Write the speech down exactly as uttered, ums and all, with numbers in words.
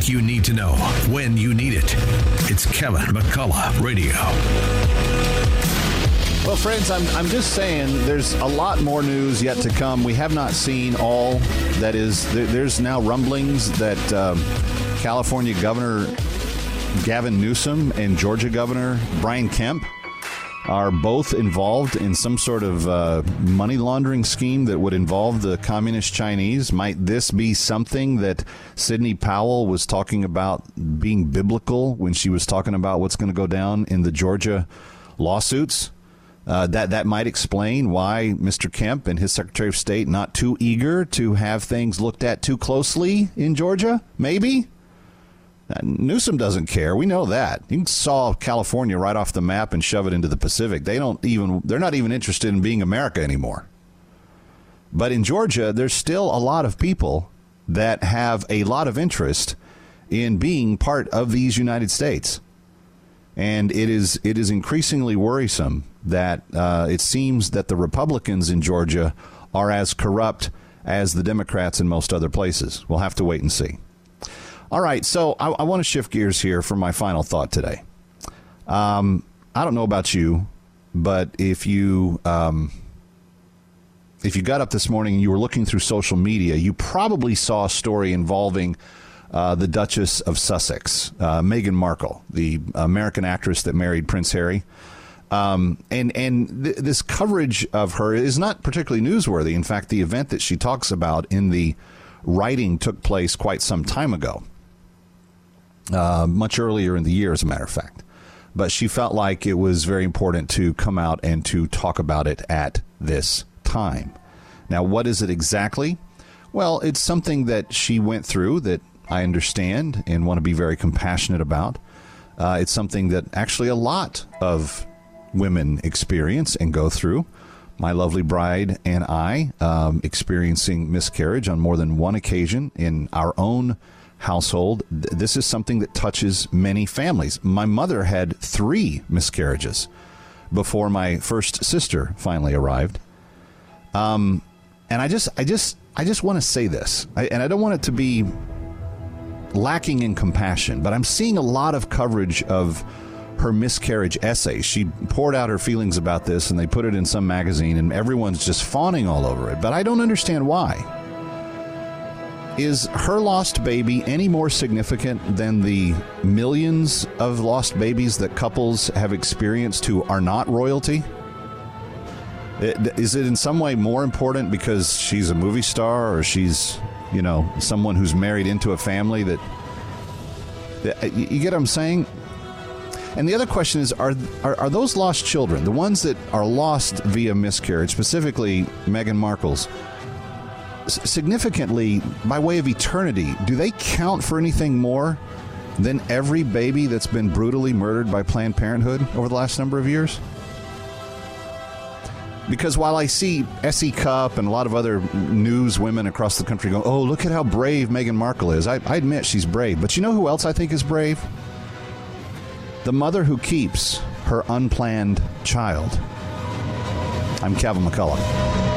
you need to know when you need it. It's Kevin McCullough Radio. Well, friends, I'm, I'm just saying there's a lot more news yet to come. We have not seen all that is. There, there's now rumblings that um, California Governor Gavin Newsom and Georgia Governor Brian Kemp are both involved in some sort of uh, money laundering scheme that would involve the communist Chinese. Might this be something that Sidney Powell was talking about being biblical when she was talking about what's going to go down in the Georgia lawsuits? Uh, that that might explain why Mister Kemp and his Secretary of State not too eager to have things looked at too closely in Georgia, maybe? Newsom doesn't care. We know that. You can saw California right off the map and shove it into the Pacific. They don't even, they're not even interested in being America anymore. But in Georgia, there's still a lot of people that have a lot of interest in being part of these United States. And it is it is increasingly worrisome that uh, it seems that the Republicans in Georgia are as corrupt as the Democrats in most other places. We'll have to wait and see. All right, so I, I want to shift gears here for my final thought today. Um, I don't know about you, but if you um, if you got up this morning and you were looking through social media, you probably saw a story involving uh, the Duchess of Sussex, uh, Meghan Markle, the American actress that married Prince Harry. Um, and and th- this coverage of her is not particularly newsworthy. In fact, the event that she talks about in the writing took place quite some time ago. Uh, much earlier in the year, as a matter of fact. But she felt like it was very important to come out and to talk about it at this time. Now, what is it exactly? Well, it's something that she went through that I understand and want to be very compassionate about. Uh, it's something that actually a lot of women experience and go through. My lovely bride and I um, experiencing miscarriage on more than one occasion in our own household. This is something that touches many families. My mother had three miscarriages before my first sister finally arrived. Um, and I just, I just, I just want to say this, I, and I don't want it to be lacking in compassion, but I'm seeing a lot of coverage of her miscarriage essay. She poured out her feelings about this, and they put it in some magazine, and everyone's just fawning all over it. But I don't understand why. Is her lost baby any more significant than the millions of lost babies that couples have experienced who are not royalty? Is it in some way more important because she's a movie star or she's, you know, someone who's married into a family that, that you get what I'm saying? And the other question is, are, are are those lost children, the ones that are lost via miscarriage, specifically Meghan Markle's, significantly, by way of eternity, do they count for anything more than every baby that's been brutally murdered by Planned Parenthood over the last number of years? Because while I see Essie Cupp and a lot of other news women across the country go, oh, look at how brave Meghan Markle is. I, I admit she's brave. But you know who else I think is brave? The mother who keeps her unplanned child. I'm Kevin McCullough.